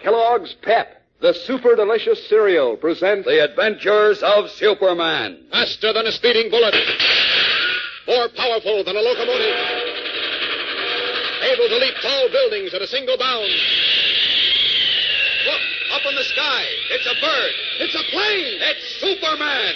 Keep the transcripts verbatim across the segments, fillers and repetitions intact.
Kellogg's Pep, the super delicious cereal, presents The Adventures of Superman. Faster than a speeding bullet. More powerful than a locomotive. Able to leap tall buildings at a single bound. Look, up in the sky. It's a bird. It's a plane. It's Superman.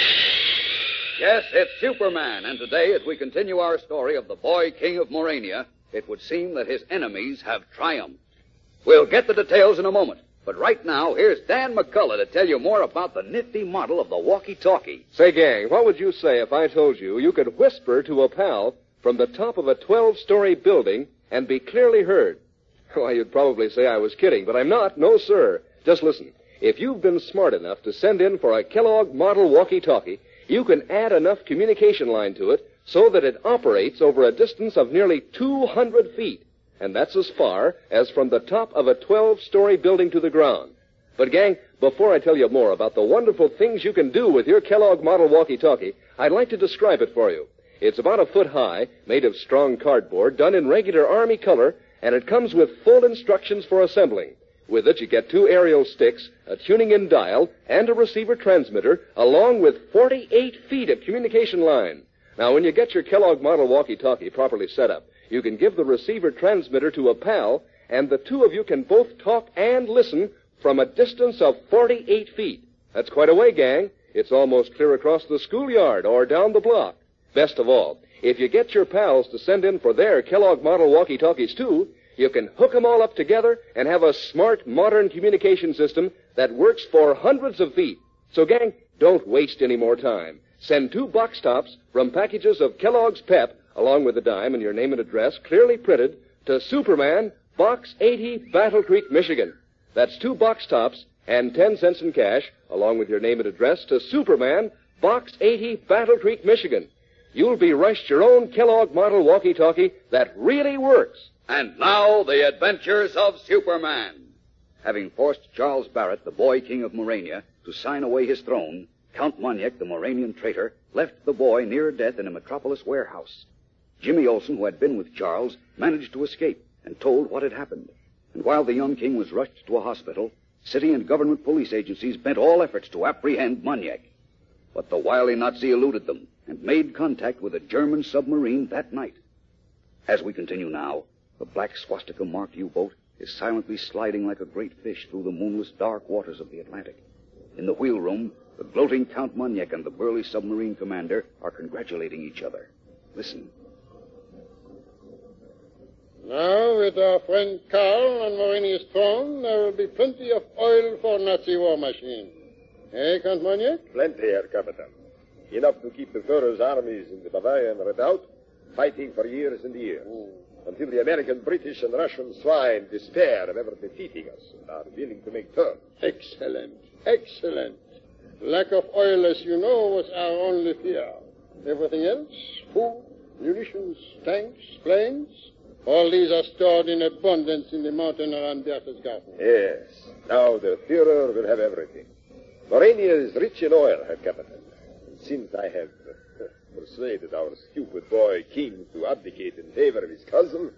Yes, it's Superman, and today, as we continue our story of the boy king of Morania, it would seem that his enemies have triumphed. We'll get the details in a moment, but right now, here's Dan McCullough to tell you more about the nifty model of the walkie-talkie. Say, gang, what would you say if I told you you could whisper to a pal from the top of a twelve-story building and be clearly heard? Why, you'd probably say I was kidding, but I'm not. No, sir. Just listen. If you've been smart enough to send in for a Kellogg model walkie-talkie, you can add enough communication line to it so that it operates over a distance of nearly two hundred feet. And that's as far as from the top of a twelve-story building to the ground. But, gang, before I tell you more about the wonderful things you can do with your Kellogg model walkie-talkie, I'd like to describe it for you. It's about a foot high, made of strong cardboard, done in regular Army color, and it comes with full instructions for assembling. With it, you get two aerial sticks, a tuning-in dial, and a receiver transmitter, along with forty-eight feet of communication line. Now, when you get your Kellogg model walkie-talkie properly set up, you can give the receiver transmitter to a pal, and the two of you can both talk and listen from a distance of forty-eight feet. That's quite a way, gang. It's almost clear across the schoolyard or down the block. Best of all, if you get your pals to send in for their Kellogg model walkie-talkies, too, you can hook them all up together and have a smart, modern communication system that works for hundreds of feet. So, gang, don't waste any more time. Send two box tops from packages of Kellogg's Pep, along with the dime and your name and address, clearly printed, to Superman, Box eighty, Battle Creek, Michigan. That's two box tops and ten cents in cash, along with your name and address, to Superman, Box eighty, Battle Creek, Michigan. You'll be rushed your own Kellogg model walkie-talkie that really works. And now, the adventures of Superman. Having forced Charles Barrett, the boy king of Morania, to sign away his throne, Count Moniak, the Moranian traitor, left the boy near death in a Metropolis warehouse. Jimmy Olsen, who had been with Charles, managed to escape and told what had happened. And while the young king was rushed to a hospital, city and government police agencies bent all efforts to apprehend Moniak. But the wily Nazi eluded them and made contact with a German submarine that night. As we continue now, the black swastika-marked U-boat is silently sliding like a great fish through the moonless dark waters of the Atlantic. In the wheel room, the gloating Count Moniak and the burly submarine commander are congratulating each other. Listen. Now, with our friend Karl on Morania's throne, there will be plenty of oil for Nazi war machine. Eh, Count Moniak? Plenty, Herr Capitan. Enough to keep the Führer's armies in the Bavarian redoubt fighting for years and years. Mm. Until the American, British, and Russian swine despair of ever defeating us and are willing to make terms. Excellent. Excellent. Lack of oil, as you know, was our only fear. Everything else, food, munitions, tanks, planes, all these are stored in abundance in the mountain around Berchtesgaden. Yes. Now the Führer will have everything. Morania is rich in oil, Herr Captain. And since I have uh, persuaded our stupid boy king to abdicate in favor of his cousin,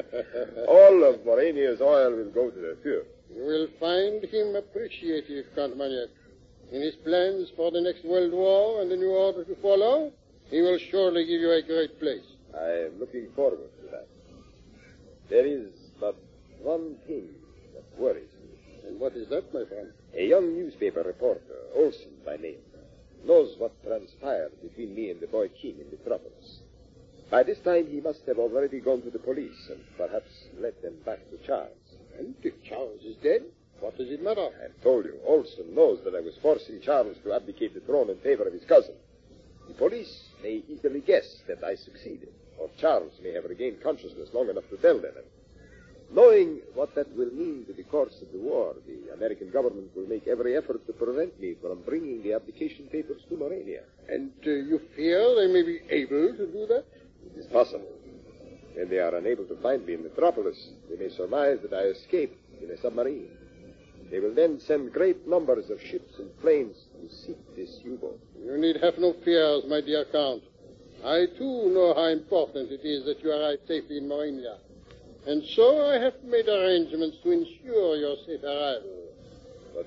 all of Morania's oil will go to the Führer. You will find him appreciative, Count Moniak. In his plans for the next World War and the new order to follow, he will surely give you a great place. I am looking forward to that. There is but one thing that worries me. And what is that, my friend? A young newspaper reporter, Olsen by name, knows what transpired between me and the boy king in Metropolis. By this time, he must have already gone to the police and perhaps led them back to Charles. And if Charles is dead, what does it matter? I told you, Olsen knows that I was forcing Charles to abdicate the throne in favor of his cousin. The police may easily guess that I succeeded, or Charles may have regained consciousness long enough to tell them. And knowing what that will mean to the course of the war, the American government will make every effort to prevent me from bringing the abdication papers to Morania. And uh, you fear they may be able to do that? It is possible. When they are unable to find me in Metropolis, they may surmise that I escaped in a submarine. They will then send great numbers of ships and planes to seek this U-boat. You need have no fears, my dear Count. I, too, know how important it is that you arrive safely in Morania. And so I have made arrangements to ensure your safe arrival.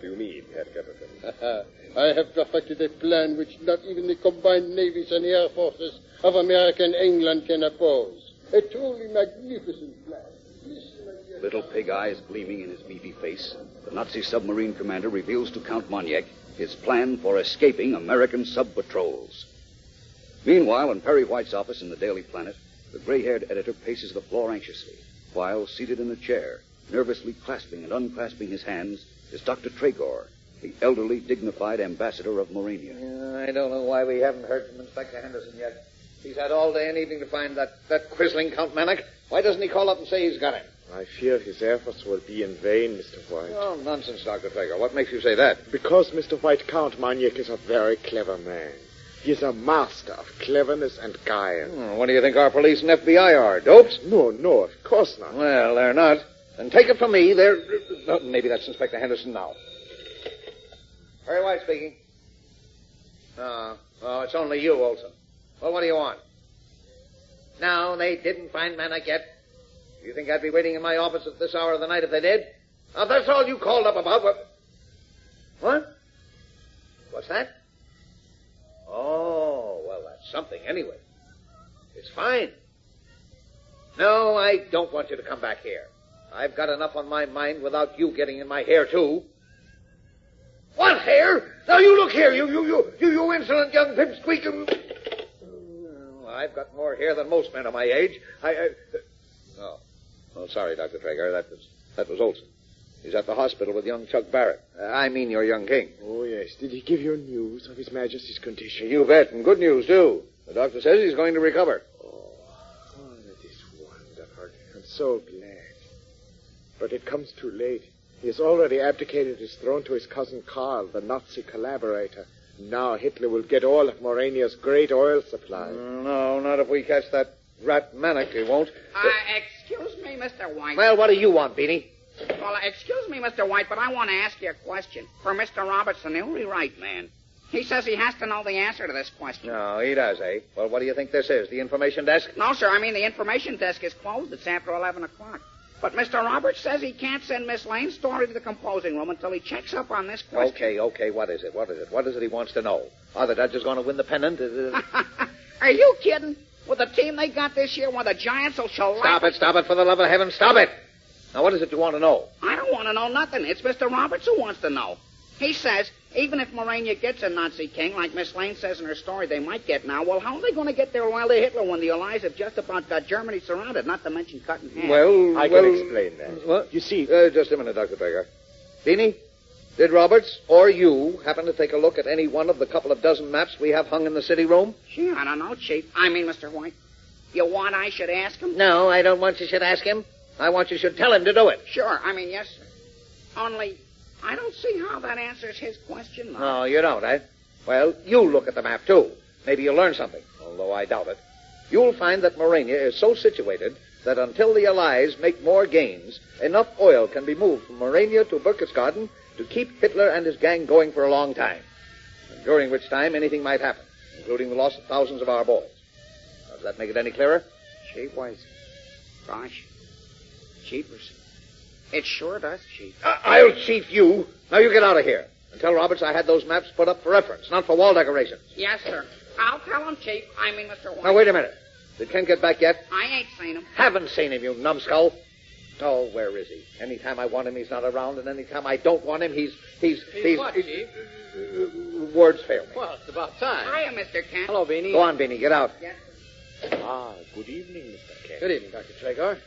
do you mean, Herr Captain? I have perfected a plan which not even the combined navies and air forces of America and England can oppose. A truly magnificent plan. Listen, my dear. Little pig eyes gleaming in his beefy face, the Nazi submarine commander reveals to Count Moniek his plan for escaping American sub-patrols. Meanwhile, in Perry White's office in the Daily Planet, the gray-haired editor paces the floor anxiously, while, seated in a chair, nervously clasping and unclasping his hands, is Doctor Tregor, the elderly, dignified ambassador of Morania. Uh, I don't know why we haven't heard from Inspector Henderson yet. He's had all day and evening to find that, that quisling Count Manack. Why doesn't he call up and say he's got him? I fear his efforts will be in vain, Mister White. Oh, nonsense, Doctor Traeger. What makes you say that? Because, Mister White, Count Maniek is a very clever man. He is a master of cleverness and guile. Hmm, what do you think our police and F B I are? Dopes? No, no, of course not. Well, they're not. And take it from me, they're... Oh, maybe that's Inspector Henderson now. Perry White speaking. No, oh, it's only you, Olson. Well, what do you want? No, they didn't find Manack yet. Do you think I'd be waiting in my office at this hour of the night if they did? Now, that's all you called up about. What? What? What's that? Oh, well, that's something anyway. It's fine. No, I don't want you to come back here. I've got enough on my mind without you getting in my hair, too. What hair? Now, you look here, you, you, you, you, you insolent young pipsqueak. Oh, I've got more hair than most men of my age. I, I... Oh. Oh, sorry, Doctor Traeger. That was, that was Olson. He's at the hospital with young Chuck Barrett. Uh, I mean your young king. Oh, yes. Did he give you news of His Majesty's condition? You bet, and good news, too. The doctor says he's going to recover. Oh, oh that is wonderful. I'm so glad. But it comes too late. He has already abdicated his throne to his cousin Karl, the Nazi collaborator. Now Hitler will get all of Morania's great oil supply. No, not if we catch that rat Manack. He won't. Uh, excuse me, Mister White. Well, what do you want, Beanie? Well, excuse me, Mister White, but I want to ask you a question. For Mister Robertson, he'll be right, man. He says he has to know the answer to this question. No, he does, eh? Well, what do you think this is? The information desk? No, sir. I mean, the information desk is closed. It's after eleven o'clock. But Mister Roberts says he can't send Miss Lane's story to the composing room until he checks up on this question. Okay, okay. What is it? What is it? What is it he wants to know? Are the Dodgers going to win the pennant? Are you kidding? With the team they got this year, when the Giants will show... Stop it, stop it, for the love of heaven, stop it! Now, what is it you want to know? I don't want to know nothing. It's Mister Roberts who wants to know. He says, even if Morania gets a Nazi king, like Miss Lane says in her story they might get now, well, how are they going to get their oil to Hitler when the Allies have just about got Germany surrounded, not to mention cut in half? Well, I well, can explain that. What? You see... Uh, just a minute, Doctor Traeger. Beanie, did Roberts or you happen to take a look at any one of the couple of dozen maps we have hung in the city room? Gee, I don't know, Chief. I mean, Mister White. You want I should ask him? No, I don't want you should ask him. I want you should tell him to do it. Sure, I mean, yes, sir. Only, I don't see how that answers his question, though. No, you don't, eh? Well, you look at the map, too. Maybe you'll learn something, although I doubt it. You'll find that Morania is so situated that until the Allies make more gains, enough oil can be moved from Morania to Berchtesgaden to keep Hitler and his gang going for a long time, and during which time anything might happen, including the loss of thousands of our boys. Does that make it any clearer? Chief, why, gosh, Chiefers. It sure does, Chief. Uh, I'll chief you. Now you get out of here. And tell Roberts I had those maps put up for reference, not for wall decorations. Yes, sir. I'll tell him, Chief. I mean, Mister White. Now, wait a minute. Did Kent get back yet? I ain't seen him. Haven't seen him, you numbskull. Oh, where is he? Anytime I want him, he's not around, and anytime I don't want him, he's... He's... He's, he's what, he's, Chief? uh, words fail me. Well, it's about time. Hiya, Mister Kent. Hello, Beanie. Go on, Beanie, get out. Yes, Ah, good evening, Mister Kent. Good evening, Doctor Traeger.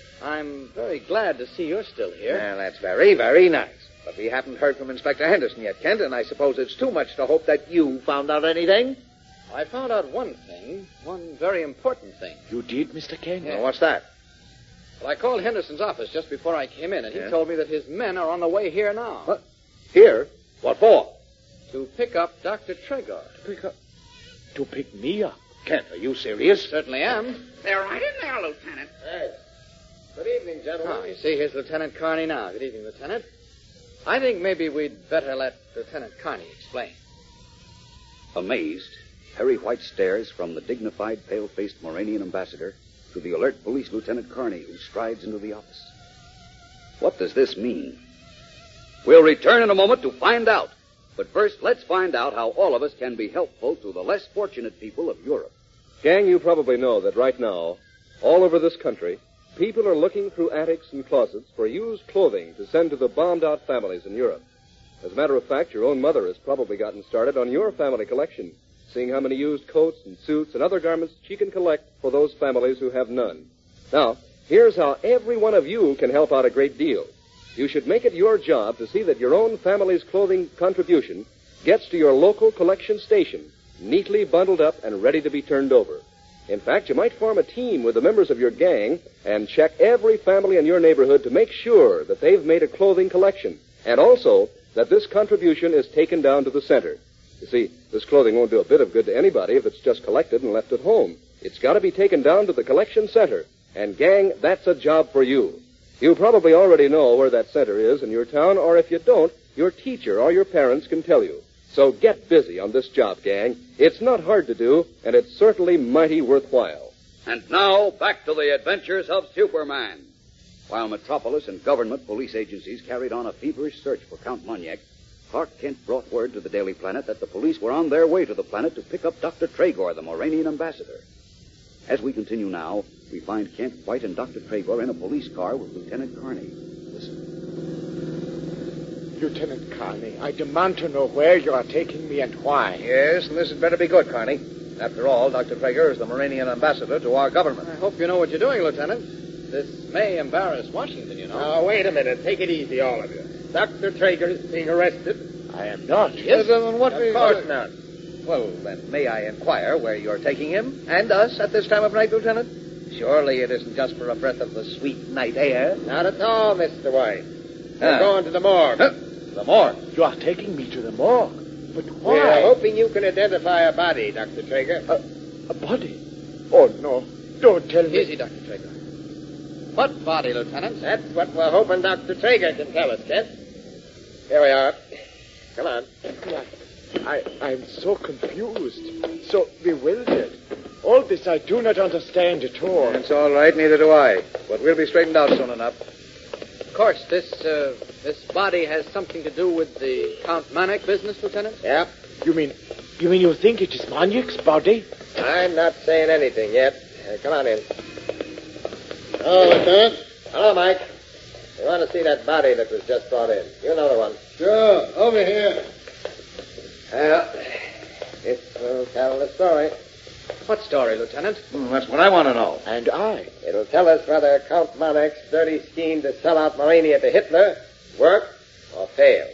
I'm very glad to see you're still here. Well, that's very, very nice. But we haven't heard from Inspector Henderson yet, Kent, and I suppose it's too much to hope that you found out anything. I found out one thing, one very important thing. You did, Mister Kent? Now, what's that? Well, I called Henderson's office just before I came in, and he Yeah? told me that his men are on the way here now. What? Here? What for? To pick up Doctor Traeger. Pick up... To pick me up? Kent, are you serious? Certainly am. they're right in there, Lieutenant. Hey. Good evening, gentlemen. Oh, you see, here's Lieutenant Carney now. Good evening, Lieutenant. I think maybe we'd better let Lieutenant Carney explain. Amazed, Perry White stares from the dignified, pale-faced Moranian ambassador to the alert police lieutenant Carney, who strides into the office. What does this mean? We'll return in a moment to find out. But first, let's find out how all of us can be helpful to the less fortunate people of Europe. Gang, you probably know that right now, all over this country, people are looking through attics and closets for used clothing to send to the bombed-out families in Europe. As a matter of fact, your own mother has probably gotten started on your family collection, seeing how many used coats and suits and other garments she can collect for those families who have none. Now, here's how every one of you can help out a great deal. You should make it your job to see that your own family's clothing contribution gets to your local collection station, neatly bundled up and ready to be turned over. In fact, you might form a team with the members of your gang and check every family in your neighborhood to make sure that they've made a clothing collection, and also that this contribution is taken down to the center. You see, this clothing won't do a bit of good to anybody if it's just collected and left at home. It's got to be taken down to the collection center. And, gang, that's a job for you. You probably already know where that center is in your town, or if you don't, your teacher or your parents can tell you. So get busy on this job, gang. It's not hard to do, and it's certainly mighty worthwhile. And now, back to the adventures of Superman. While Metropolis and government police agencies carried on a feverish search for Count Moniak, Clark Kent brought word to the Daily Planet that the police were on their way to the planet to pick up Doctor Tregor, the Moranian ambassador. As we continue now, we find Kent White and Doctor Tregor in a police car with Lieutenant Carney. Listen. Lieutenant Carney, I demand to know where you are taking me and why. Yes, and this had better be good, Carney. After all, Doctor Traeger is the Moranian ambassador to our government. I hope you know what you're doing, Lieutenant. This may embarrass Washington, you know. Now, wait a minute. Take it easy, all of you. Doctor Traeger is being arrested. I am not. Yes, then what Of we... course not. Well, then, may I inquire where you're taking him and us at this time of night, Lieutenant? Surely it isn't just for a breath of the sweet night air. Not at all, Mister White. We're Ah. going to the morgue. Huh? The morgue. You are taking me to the morgue. But why? We're hoping you can identify a body, Doctor Traeger. A, a body? Oh, no. Don't tell me. Easy, Doctor Traeger. What body, Lieutenant? That's what we're hoping Doctor Traeger can tell us, Kent. Here we are. Come on. I, I'm so confused, so bewildered. All this I do not understand at all. It's all right, neither do I. But we'll be straightened out soon enough. Of course, this uh, this body has something to do with the Count Moniak business, Lieutenant? Yep. You mean, you mean you think it is Moniak's body? I'm not saying anything yet. Uh, come on in. Hello, Lieutenant. Hello, Mike. We want to see that body that was just brought in. You know the one. Sure, over here. Well, it will tell the story. What story, Lieutenant? Hmm, that's what I want to know. And I. It'll tell us whether Count Moniak's dirty scheme to sell out Morania to Hitler worked or failed.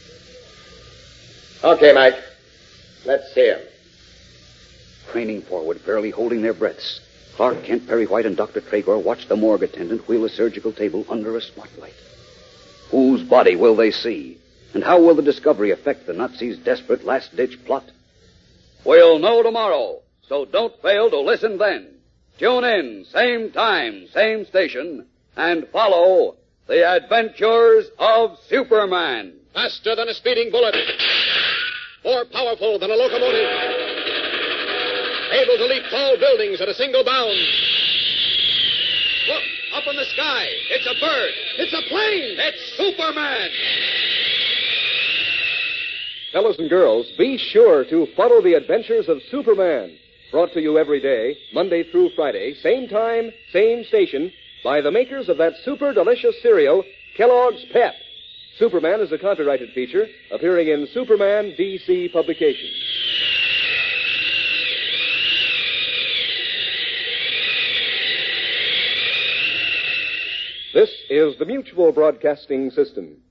Okay, Mike. Let's see him. Craning forward, barely holding their breaths, Clark Kent, Perry White, and Doctor Tregor watched the morgue attendant wheel a surgical table under a spotlight. Whose body will they see? And how will the discovery affect the Nazis' desperate last-ditch plot? We'll know tomorrow, so don't fail to listen then. Tune in, same time, same station, and follow The Adventures of Superman. Faster than a speeding bullet. More powerful than a locomotive. Able to leap tall buildings at a single bound. Look, up in the sky. It's a bird. It's a plane. It's Superman. Fellows and girls, be sure to follow The Adventures of Superman. Brought to you every day, Monday through Friday, same time, same station, by the makers of that super delicious cereal, Kellogg's Pep. Superman is a copyrighted feature appearing in Superman D C publications. This is the Mutual Broadcasting System.